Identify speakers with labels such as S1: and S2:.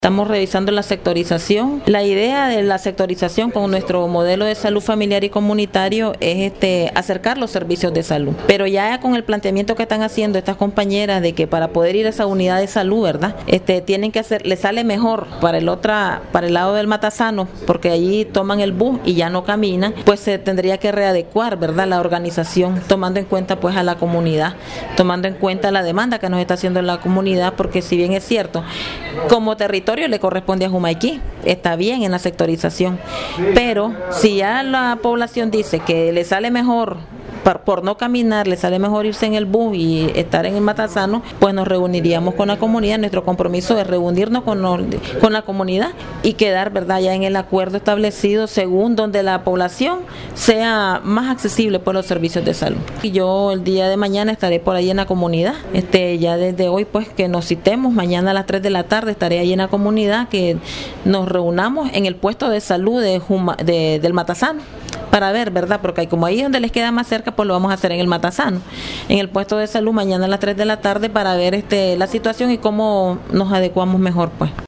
S1: Estamos revisando la sectorización. La idea de la sectorización con nuestro modelo de salud familiar y comunitario es acercar los servicios de salud. Pero ya con el planteamiento que están haciendo estas compañeras de que para poder ir a esa unidad de salud, ¿verdad? Tienen que hacer, les sale mejor para el lado del Matasano, porque allí toman el bus y ya no caminan, pues se tendría que readecuar, ¿verdad? La organización, tomando en cuenta pues a la comunidad, tomando en cuenta la demanda que nos está haciendo la comunidad, porque si bien es cierto, como territorio le corresponde a Jumaiquí, está bien en la sectorización, pero si ya la población dice que le sale mejor por no caminar, le sale mejor irse en el bus y estar en el Matasano, pues nos reuniríamos con la comunidad. Nuestro compromiso es reunirnos con la comunidad y quedar, ¿verdad?, ya en el acuerdo establecido según donde la población sea más accesible por los servicios de salud. Y yo el día de mañana estaré por ahí en la comunidad, ya desde hoy pues que nos citemos, mañana a las 3 de la tarde estaré ahí en la comunidad, que nos reunamos en el puesto de salud del Matasano, para ver, ¿verdad? Porque como ahí es donde les queda más cerca, pues lo vamos a hacer en el Matasano, en el puesto de salud mañana a las 3 de la tarde para ver la situación y cómo nos adecuamos mejor, pues.